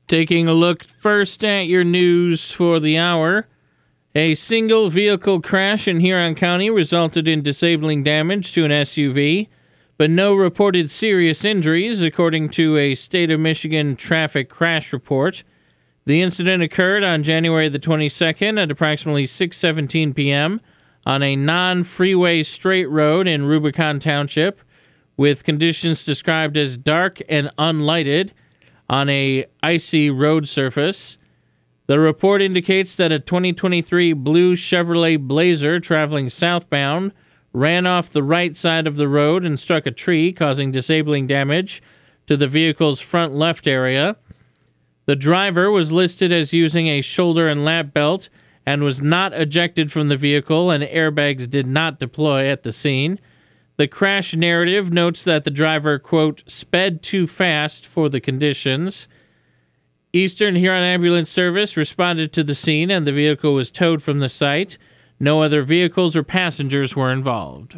Taking a look first at your news for the hour. A single vehicle crash in Huron County resulted in disabling damage to an SUV, but no reported serious injuries, according to a State of Michigan traffic crash report. The incident occurred on January the 22nd at approximately 6:17 p.m. on a non-freeway straight road in Rubicon Township, with conditions described as dark and unlighted on a icy road surface. The report indicates that a 2023 blue Chevrolet Blazer traveling southbound ran off the right side of the road and struck a tree, causing disabling damage to the vehicle's front left area. The driver was listed as using a shoulder and lap belt and was not ejected from the vehicle, and airbags did not deploy at the scene. The crash narrative notes that the driver, quote, sped too fast for the conditions. Eastern Huron Ambulance Service responded to the scene and the vehicle was towed from the site. No other vehicles or passengers were involved.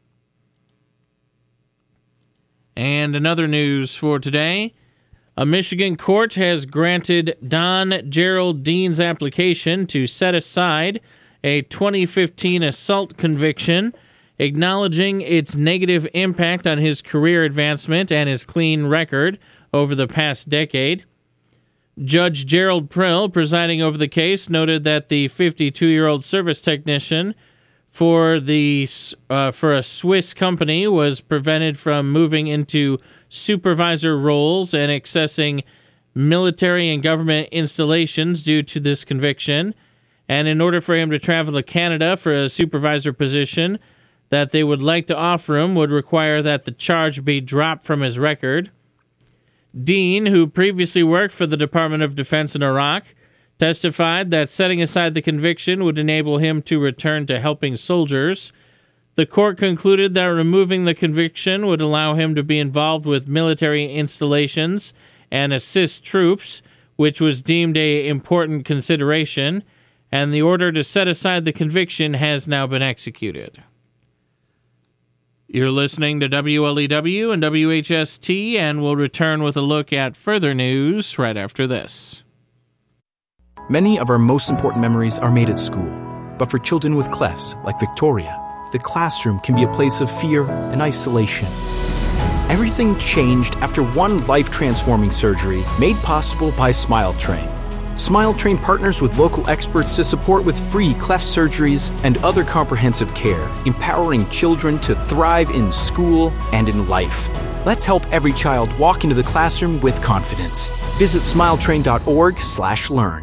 And another news for today. A Michigan court has granted Don Gerald Dean's application to set aside a 2015 assault conviction, acknowledging its negative impact on his career advancement and his clean record over the past decade. Judge Gerald Prill, presiding over the case, noted that the 52-year-old service technician for a Swiss company was prevented from moving into supervisor roles and accessing military and government installations due to this conviction. And in order for him to travel to Canada for a supervisor position that they would like to offer him would require that the charge be dropped from his record. Dean, who previously worked for the Department of Defense in Iraq, testified that setting aside the conviction would enable him to return to helping soldiers. The court concluded that removing the conviction would allow him to be involved with military installations and assist troops, which was deemed an important consideration, and the order to set aside the conviction has now been executed. You're listening to WLEW and WHST, and we'll return with a look at further news right after this. Many of our most important memories are made at school, but for children with clefts like Victoria, the classroom can be a place of fear and isolation. Everything changed after one life-transforming surgery made possible by SmileTrain. SmileTrain partners with local experts to support with free cleft surgeries and other comprehensive care, empowering children to thrive in school and in life. Let's help every child walk into the classroom with confidence. Visit smiletrain.org/learn.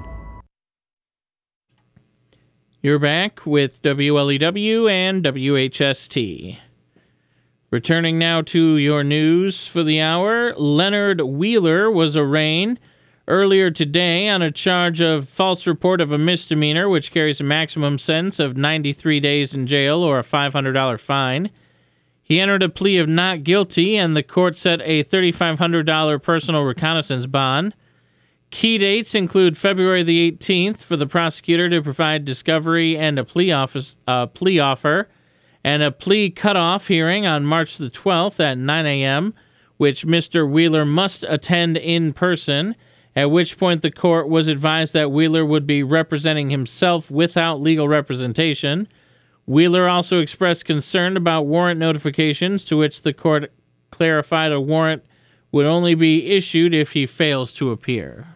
You're back with WLEW and WHST. Returning now to your news for the hour, Leonard Wheeler was arraigned earlier today on a charge of false report of a misdemeanor, which carries a maximum sentence of 93 days in jail or a $500 fine. He entered a plea of not guilty, and the court set a $3,500 personal reconnaissance bond. Key dates include February the 18th for the prosecutor to provide discovery and a plea offer, and a plea cutoff hearing on March the 12th at 9 a.m., which Mr. Wheeler must attend in person, at which point the court was advised that Wheeler would be representing himself without legal representation. Wheeler also expressed concern about warrant notifications, to which the court clarified a warrant would only be issued if he fails to appear.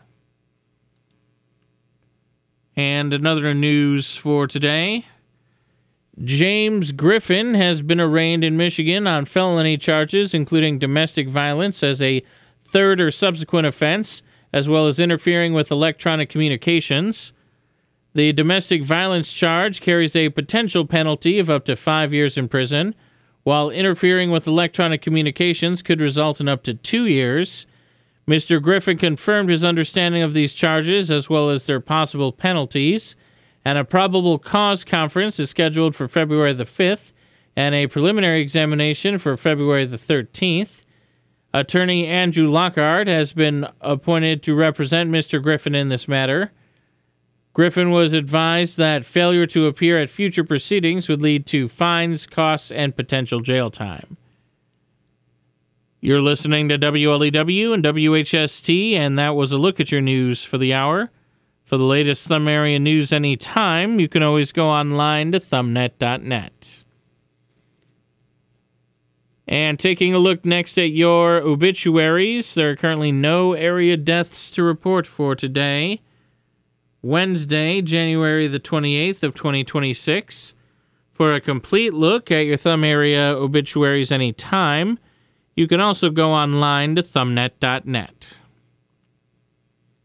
And another news for today. James Griffin has been arraigned in Michigan on felony charges, including domestic violence as a third or subsequent offense, as well as interfering with electronic communications. The domestic violence charge carries a potential penalty of up to 5 years in prison, while interfering with electronic communications could result in up to 2 years. Mr. Griffin confirmed his understanding of these charges as well as their possible penalties, and a probable cause conference is scheduled for February the 5th and a preliminary examination for February the 13th. Attorney Andrew Lockhart has been appointed to represent Mr. Griffin in this matter. Griffin was advised that failure to appear at future proceedings would lead to fines, costs, and potential jail time. You're listening to WLEW and WHST, and that was a look at your news for the hour. For the latest Thumb area news anytime, you can always go online to thumbnet.net. And taking a look next at your obituaries, there are currently no area deaths to report for today. Wednesday, January the 28th of 2026. For a complete look at your Thumb area obituaries anytime, you can also go online to thumbnet.net.